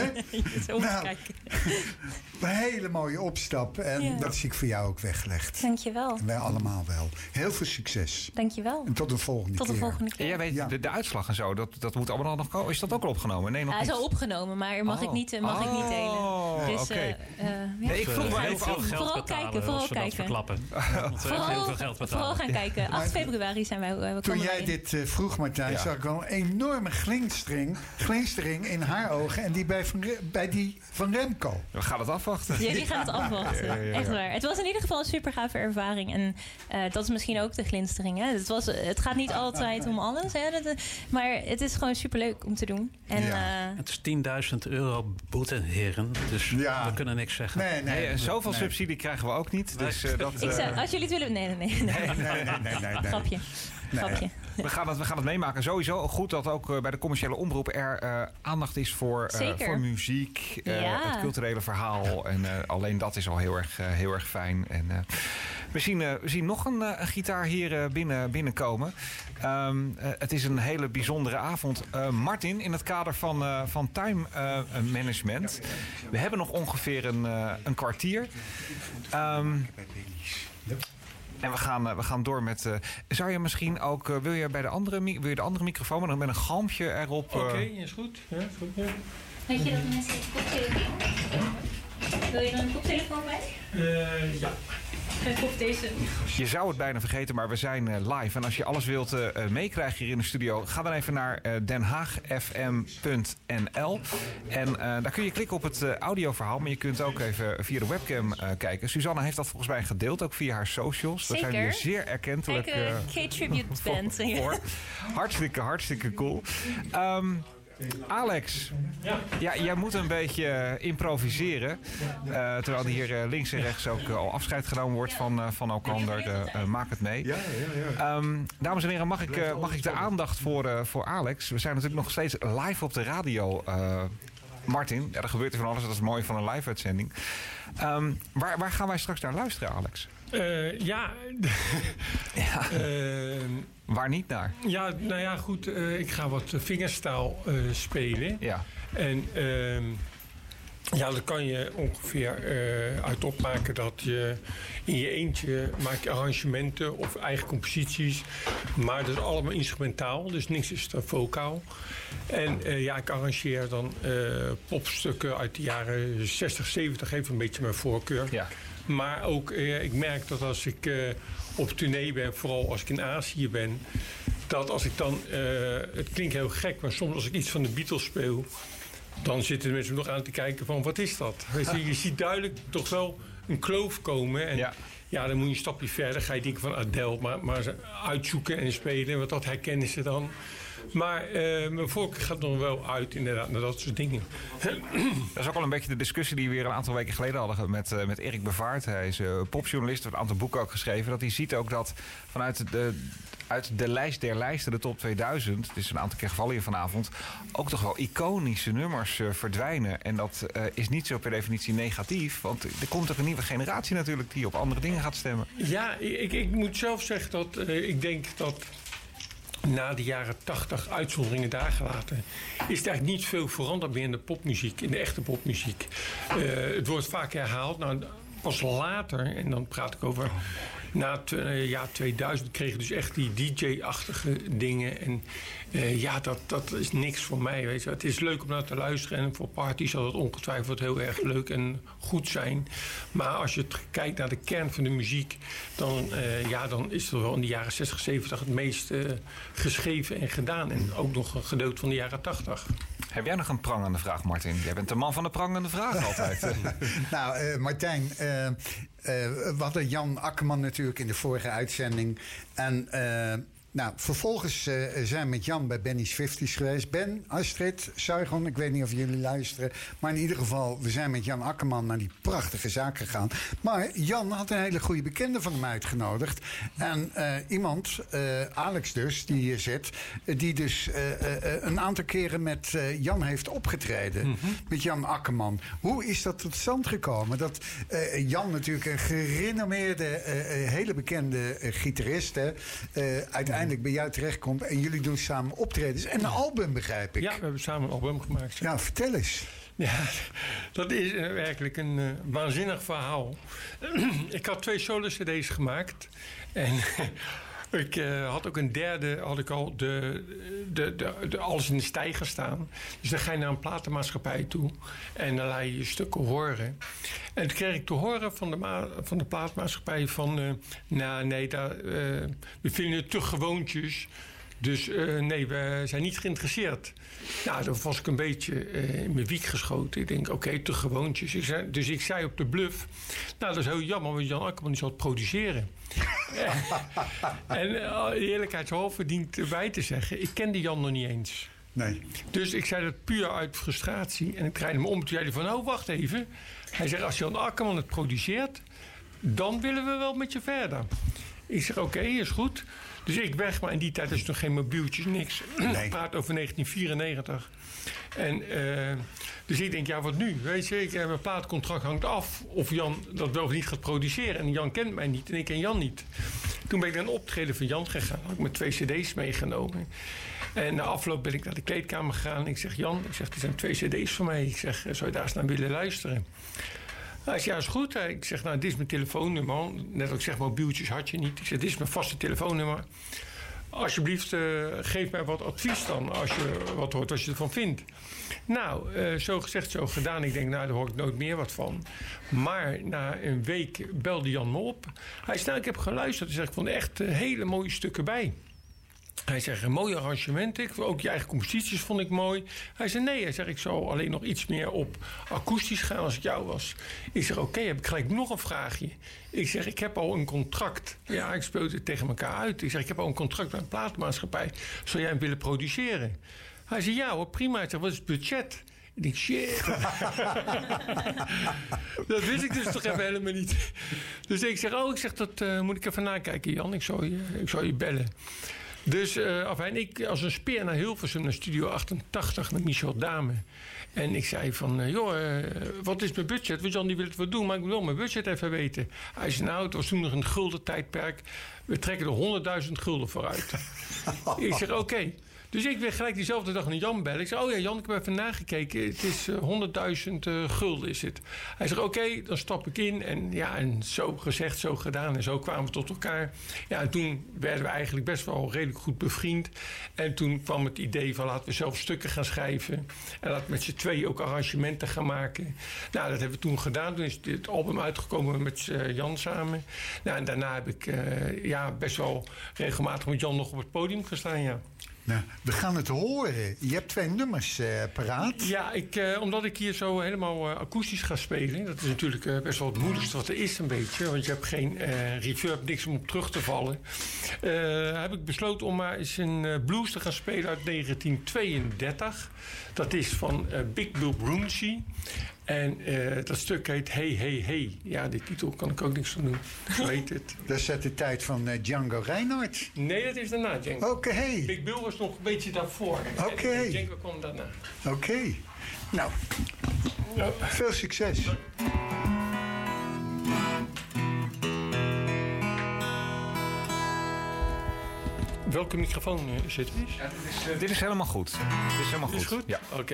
Een hele mooie opstap. En dat zie ik voor jou ook weggelegd. Dankjewel. En wij allemaal wel. Heel veel succes. Dankjewel. En tot de volgende keer. En jij weet de uitslag en zo. Dat moet allemaal nog komen. Is dat ook al opgenomen? Nee, nog niet. Hij is al opgenomen, maar mag ik niet delen. Dus, ik vroeg me even af. Vooral kijken. Vooral gaan kijken. 8 februari zijn wij. Toen jij dit vroeg, Martijn, zag ik al een enorme glinstering in haar ogen. En die bij die van Remco. We gaan het afwachten. Ja, die gaan het afwachten. Echt waar. Het was in ieder geval een super gave ervaring. En dat is misschien ook de glinstering. Hè? Het was het gaat niet altijd om alles. Hè, maar het is gewoon superleuk om te doen. En, het is €10.000 boete, heren. Dus we kunnen niks zeggen. Nee, zoveel subsidie krijgen we ook niet. Dus, als jullie het willen... Nee. Grapje. Nee. We gaan het meemaken. Sowieso goed dat ook bij de commerciële omroep er aandacht is voor muziek, het culturele verhaal. En alleen dat is al heel erg fijn. En we zien nog een gitaar hier binnenkomen. Het is een hele bijzondere avond. Martin, in het kader van time management. We hebben nog ongeveer een kwartier. En we gaan door met... zou je misschien ook... wil je de andere microfoon, maar dan met een galmpje erop... Oké, is goed. Ja, is goed, ja. Weet je dat mensen een koptelefoon? Wil je er een koptelefoon bij? Ja. Of deze. Je zou het bijna vergeten, maar we zijn live. En als je alles wilt meekrijgen hier in de studio... ga dan even naar denhaagfm.nl. En daar kun je klikken op het audioverhaal... maar je kunt ook even via de webcam kijken. Suzanne heeft dat volgens mij gedeeld, ook via haar socials. Zeker. Daar zijn we zeer erkentelijk K-Tribute Band. voor. Hartstikke cool. Alex, ja, jij moet een beetje improviseren. Terwijl hier links en rechts ook al afscheid genomen wordt van elkander. Maak het mee. Dames en heren, mag ik de aandacht voor Alex? We zijn natuurlijk nog steeds live op de radio. Martin, er gebeurt van alles. Dat is mooi van een live-uitzending. Waar gaan wij straks naar luisteren, Alex? Waar niet naar? Ja, nou ja, goed. Ik ga wat fingerstyle spelen. Ja. En daar kan je ongeveer uit opmaken dat je in je eentje maak je arrangementen of eigen composities. Maar dat is allemaal instrumentaal, dus niks is vocaal. En ik arrangeer dan popstukken uit de jaren 60, 70, even een beetje mijn voorkeur. Ja. Maar ook, ik merk dat als ik op tournee ben, vooral als ik in Azië ben, dat als ik dan, het klinkt heel gek, maar soms als ik iets van de Beatles speel, dan zitten de mensen nog aan te kijken van, wat is dat? Je ziet duidelijk toch wel een kloof komen. En dan moet je een stapje verder, ga je denken van Adele, maar uitzoeken en spelen, want dat herkennen ze dan. Maar mijn voorkeur gaat nog wel uit inderdaad naar dat soort dingen. Dat is ook wel een beetje de discussie die we weer een aantal weken geleden hadden met Erik Bevaart. Hij is popjournalist, heeft een aantal boeken ook geschreven. Dat hij ziet ook dat vanuit de lijst der lijsten, de top 2000... het is een aantal keer gevallen hier vanavond, ook toch wel iconische nummers verdwijnen. En dat is niet zo per definitie negatief, want er komt ook een nieuwe generatie natuurlijk die op andere dingen gaat stemmen. Ja, ik moet zelf zeggen dat ik denk dat na de jaren 80 uitzonderingen daar gelaten, is er eigenlijk niet veel veranderd meer in de popmuziek, in de echte popmuziek. Het wordt vaak herhaald. Nou, pas later, en dan praat ik over na jaar 2000, kreeg je dus echt die DJ-achtige dingen. En dat is niks voor mij. Weet je. Het is leuk om naar te luisteren. En voor parties zal het ongetwijfeld heel erg leuk en goed zijn. Maar als je kijkt naar de kern van de muziek, dan is er wel in de jaren 60, 70 het meest geschreven en gedaan. En ook nog een gedeelte van de jaren 80. Heb jij nog een prangende vraag, Martin? Jij bent de man van de prangende vraag altijd. Nou, Martijn, we hadden Jan Akkerman natuurlijk in de vorige uitzending. En vervolgens zijn we met Jan bij Benny's 50's geweest. Ben, Astrid, Sargon, ik weet niet of jullie luisteren. Maar in ieder geval, we zijn met Jan Akkerman naar die prachtige zaak gegaan. Maar Jan had een hele goede bekende van hem uitgenodigd. En iemand, Alex dus, die hier zit, die dus een aantal keren met Jan heeft opgetreden. Mm-hmm. Met Jan Akkerman. Hoe is dat tot stand gekomen? Dat Jan natuurlijk een gerenommeerde, hele bekende gitarist, uiteindelijk bij jou terechtkomt en jullie doen samen optredens en een album, begrijp ik. Ja, we hebben samen een album gemaakt. Ja, vertel eens. Ja, dat is werkelijk een waanzinnig verhaal. Ik had 2 solo-cd's gemaakt en ik had ook een derde, had ik al de alles in de stijger staan. Dus dan ga je naar een platenmaatschappij toe en dan laat je je stukken horen. En toen kreeg ik te horen van de platenmaatschappij van, we vinden het te gewoontjes. Dus nee, we zijn niet geïnteresseerd. Nou, dan was ik een beetje in mijn wiek geschoten. Ik denk, oké, te gewoontjes. Dus ik zei op de bluff... Nou, dat is heel jammer, want Jan Akkerman zal het produceren. En eerlijkheidshalve dient erbij te zeggen... ik kende Jan nog niet eens. Nee. Dus ik zei dat puur uit frustratie. En ik draaide me om. Toen zei hij van, oh, wacht even. Hij zegt, als Jan Akkerman het produceert... dan willen we wel met je verder. Ik zeg, oké, is goed. Dus ik weg, maar in die tijd is er nog geen mobieltjes, niks. Nee. Ik praat over 1994. En dus ik denk, ja, wat nu? Weet je, mijn plaatcontract hangt af of Jan dat wel of niet gaat produceren. En Jan kent mij niet en ik ken Jan niet. Toen ben ik naar een optreden van Jan gegaan. Had ik met 2 cd's meegenomen. En na afloop ben ik naar de kleedkamer gegaan. Ik zeg, Jan, er zijn 2 cd's van mij. Ik zeg, zou je daar eens naar willen luisteren? Hij zei, ja, is goed. Ik zeg, nou, dit is mijn telefoonnummer. Net als ik zeg, mobieltjes had je niet. Ik zeg, dit is mijn vaste telefoonnummer. Alsjeblieft, geef mij wat advies dan. Als je wat hoort, als je ervan vindt. Nou, zo gezegd, zo gedaan. Ik denk, nou, daar hoor ik nooit meer wat van. Maar na een week belde Jan me op. Hij zei, nou, ik heb geluisterd. Hij zei, ik vond er echt hele mooie stukken bij. Hij zegt, een mooi arrangement. Ook je eigen composities vond ik mooi. Hij zei, nee. Hij zegt, ik zou alleen nog iets meer op akoestisch gaan als ik jou was. Ik zeg, oké, heb ik gelijk nog een vraagje. Ik zeg, ik heb al een contract. Ja, ik speelde het tegen elkaar uit. Ik zeg, ik heb al een contract met een platenmaatschappij. Zou jij hem willen produceren? Hij zei, ja hoor, prima. Hij zegt, wat is het budget? Ik denk, shit. Dat wist ik dus toch even helemaal niet. Dus ik zeg, dat moet ik even nakijken, Jan. Ik zou je bellen. Dus ik als een speer naar Hilversum, naar Studio 88, met Michel Dame. En ik zei van, wat is mijn budget? Want Jan die wil het wel doen, maar ik wil mijn budget even weten. Hij zei, nou, het was toen nog een gulden tijdperk. We trekken er 100.000 gulden vooruit. Ik zeg, oké. Dus ik weer gelijk diezelfde dag naar Jan bellen. Ik zei, oh ja, Jan, ik heb even nagekeken. Het is 100.000 gulden is het. Hij zegt, oké, dan stap ik in. En ja, en zo gezegd, zo gedaan. En zo kwamen we tot elkaar. Ja, en toen werden we eigenlijk best wel redelijk goed bevriend. En toen kwam het idee van, laten we zelf stukken gaan schrijven. En laten we met z'n tweeën ook arrangementen gaan maken. Nou, dat hebben we toen gedaan. Toen is dit album uitgekomen met Jan samen. Nou, en daarna heb ik best wel regelmatig met Jan nog op het podium gestaan, ja. Nou, we gaan het horen. Je hebt 2 nummers paraat. Ja, omdat ik hier zo helemaal akoestisch ga spelen. Dat is natuurlijk best wel het moeilijkste wat er is een beetje. Want je hebt geen reverb, niks om op terug te vallen. Heb ik besloten om maar eens een blues te gaan spelen uit 1932. Dat is van Big Bill Broonzy. En dat stuk heet Hey, Hey, Hey. Ja, die titel kan ik ook niks van doen. Zo heet het. Dat is uit de tijd van Django Reinhardt. Nee, dat is daarna Django. Oké. Big Bill was nog een beetje daarvoor. Oké. En Django kwam daarna. Oké. Nou, veel succes. Welke microfoon zit er? Ja, dit is helemaal goed. Dit is helemaal goed. Is goed? Ja. Oké.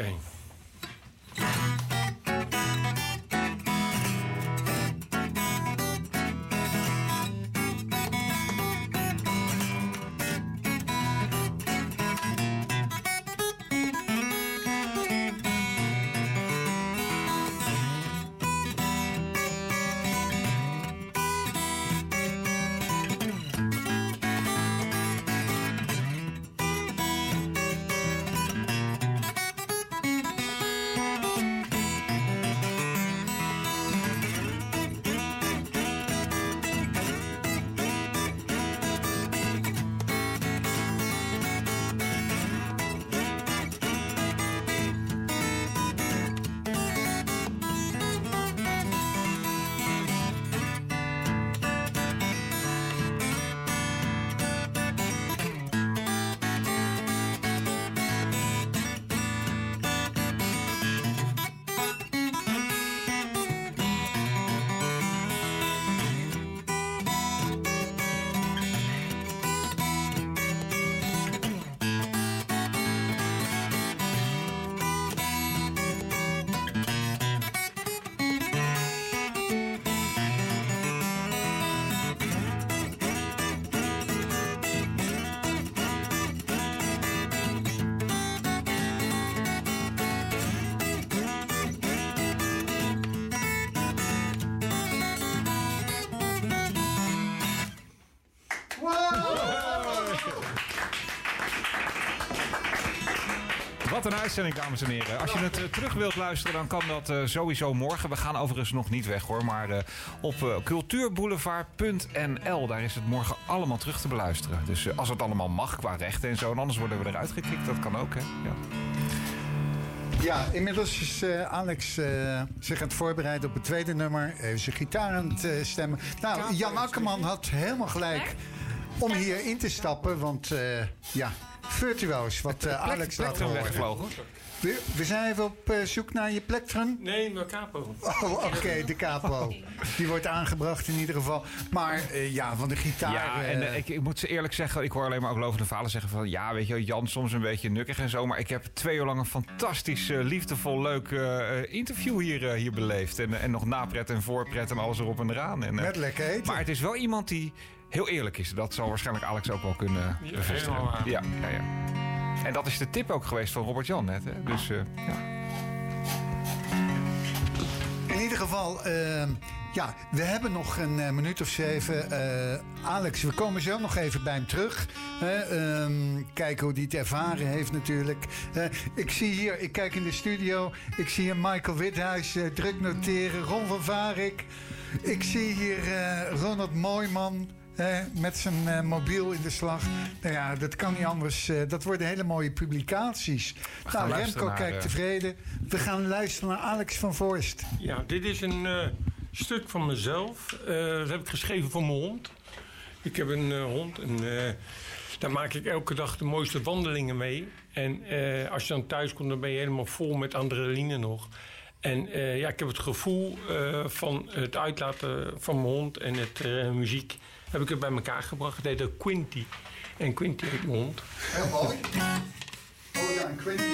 Wat een uitzending, dames en heren. Als je het terug wilt luisteren, dan kan dat sowieso morgen. We gaan overigens nog niet weg, hoor. Maar op cultuurboulevard.nl, daar is het morgen allemaal terug te beluisteren. Dus als het allemaal mag, qua rechten en zo. En anders worden we eruit gekikt. Dat kan ook, hè. Ja. Ja, inmiddels is Alex zich aan het voorbereiden op het tweede nummer. Even zijn gitaar aan het stemmen. Nou, Jan Akkerman had helemaal gelijk om hier in te stappen. Want virtuoos, wat Alex laat horen. We zijn even op zoek naar je plektrum. Nee, mijn capo. Oh, oké, de capo. Die wordt aangebracht in ieder geval. Maar van de gitaar... Ja, en ik moet ze eerlijk zeggen, ik hoor alleen maar ook lovende verhalen zeggen van... Ja, weet je, Jan soms een beetje nukkig en zo. Maar ik heb 2 uur lang een fantastisch, liefdevol, leuk interview hier beleefd. En nog napret en voorpret en alles erop en eraan. En, met lekker eten. Maar het is wel iemand die heel eerlijk is. Dat zal waarschijnlijk Alex ook wel kunnen bevestigen. Ja. En dat is de tip ook geweest van Robert-Jan net. Hè? Dus In ieder geval, we hebben nog een minuut of 7. Alex, we komen zo nog even bij hem terug. Kijken hoe hij het ervaren heeft natuurlijk. Ik kijk in de studio. Ik zie hier Michael Withuis druk noteren. Ron van Varik. Ik zie hier Ronald Mooijman. Met zijn mobiel in de slag. Nou ja, dat kan niet anders. Dat worden hele mooie publicaties. Nou, Remco kijkt tevreden. We gaan luisteren naar Alex van Voorst. Ja, dit is een stuk van mezelf. Dat heb ik geschreven voor mijn hond. Ik heb een hond en daar maak ik elke dag de mooiste wandelingen mee. En als je dan thuis komt, dan ben je helemaal vol met adrenaline nog. En ik heb het gevoel van het uitlaten van mijn hond en het muziek... heb ik het bij elkaar gebracht. Het heet ook Quinty. En Quinty heet mijn hond. Heel mooi. Oh ja, een Quinty.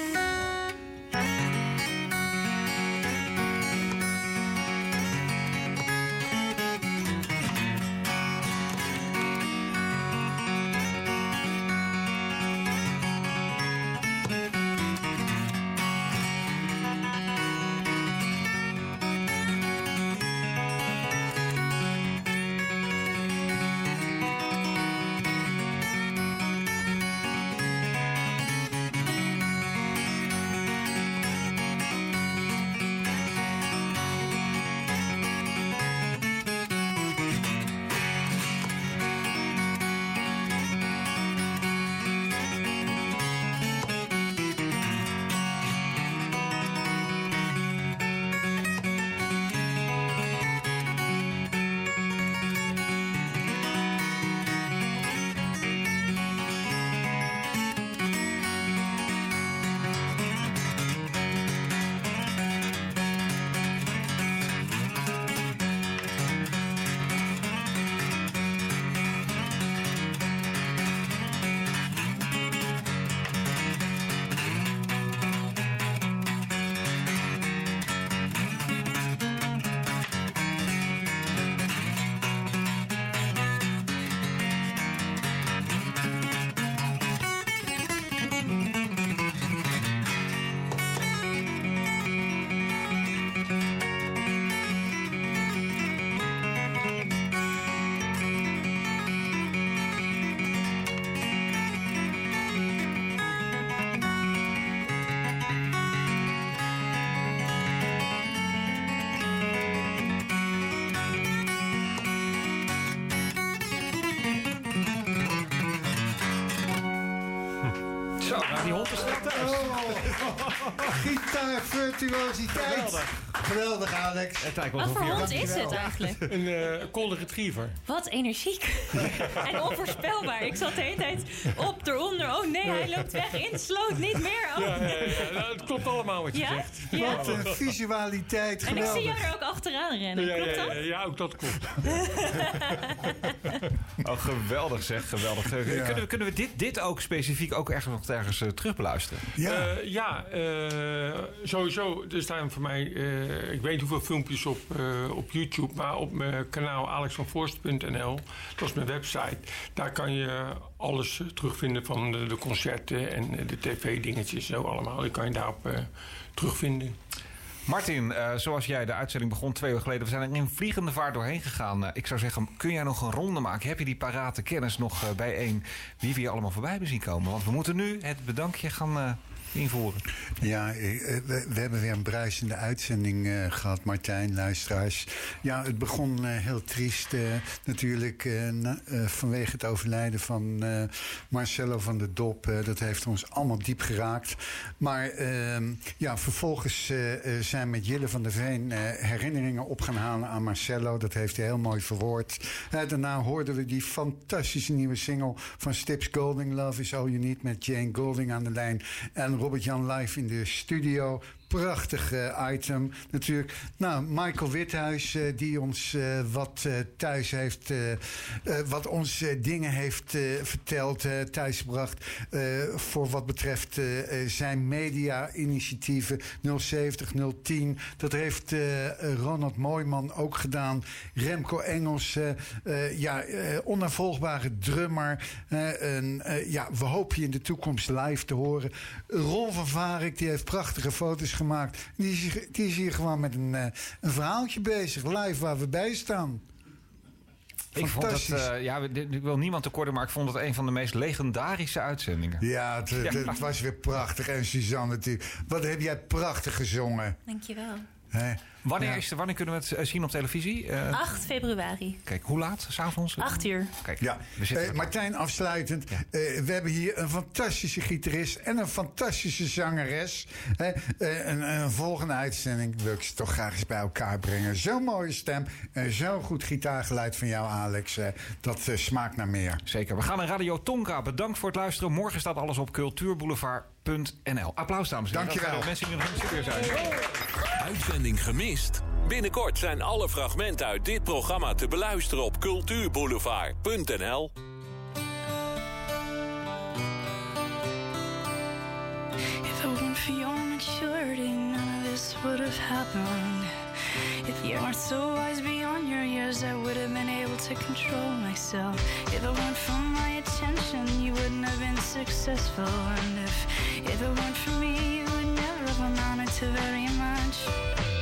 Gitaarvirtuositeit. Geweldig, Alex. Wat voor hond is het eigenlijk? Een golden retriever. Wat energiek. En onvoorspelbaar. Ik zat de hele tijd op, eronder. Oh nee, hij loopt weg in de sloot. Niet meer. Oh. Ja, het klopt allemaal wat je zegt. Ja? Wat een visualiteit. En geweldig. ik zie jou er ook achteraan rennen. Klopt dat? Ja, ook dat klopt. Oh, geweldig zeg. Geweldig. Kunnen we dit ook specifiek ook ergens terug beluisteren? Ja, sowieso. Er staan voor mij... ik weet hoeveel filmpjes op YouTube, maar op mijn kanaal alexvanvoorst.nl, dat is mijn website. Daar kan je alles terugvinden van de concerten en de tv-dingetjes zo allemaal. Die kan je daarop terugvinden. Martin, zoals jij de uitzending begon 2 uur geleden, we zijn er in vliegende vaart doorheen gegaan. Ik zou zeggen, kun jij nog een ronde maken? Heb je die parate kennis nog bijeen wie we hier allemaal voorbij hebben zien komen? Want we moeten nu het bedankje gaan invoeren. Ja, we hebben weer een bruisende uitzending gehad, Martijn, luisteraars. Ja, het begon heel triest natuurlijk vanwege het overlijden van Marcelo van der Dop. Dat heeft ons allemaal diep geraakt. Maar vervolgens zijn met Jille van der Veen herinneringen op gaan halen aan Marcelo. Dat heeft hij heel mooi verwoord. Daarna hoorden we die fantastische nieuwe single van Stips Golding, Love is All You Need, met Jane Golding aan de lijn en Robert-Jan live in de studio. Prachtig item natuurlijk. Nou, Michael Withuis die ons wat thuis heeft, wat ons dingen heeft verteld, thuisgebracht voor wat betreft zijn media-initiatieven 070, 010. Dat heeft Ronald Mooijman ook gedaan. Remco Engels, onafvolgbare drummer. We hopen je in de toekomst live te horen. Ron van Varik, die heeft prachtige foto's gemaakt. Die is hier gewoon met een verhaaltje bezig, live waar we bij staan. Ik vond het, ik wil niemand tekorten, maar ik vond het een van de meest legendarische uitzendingen. Ja, het was weer prachtig. En Suzanne natuurlijk. Wat heb jij prachtig gezongen. Dankjewel. Wanneer kunnen we het zien op televisie? 8 februari. Kijk, hoe laat? 's Avonds? 8 uur. Kijk, ja. Martijn, afsluitend. Ja. We hebben hier een fantastische gitarist en een fantastische zangeres. Een volgende uitzending wil ik ze toch graag eens bij elkaar brengen. Zo'n mooie stem en zo'n goed gitaargeluid van jou, Alex. Dat smaakt naar meer. Zeker. We gaan naar Radio Tonka. Bedankt voor het luisteren. Morgen staat alles op cultuurboulevard.nl. Applaus, dames en heren. Dankjewel. Mensen die nog in de studio zijn. Uitzending gemist? Binnenkort zijn alle fragmenten uit dit programma te beluisteren op cultuurboulevard.nl. If it weren't for your maturity, none of this would have happened. If you weren't so wise beyond your years, I would have been able to control myself. If it weren't for my attention, you wouldn't have been successful. And if it weren't for me, you would never have amounted to very much.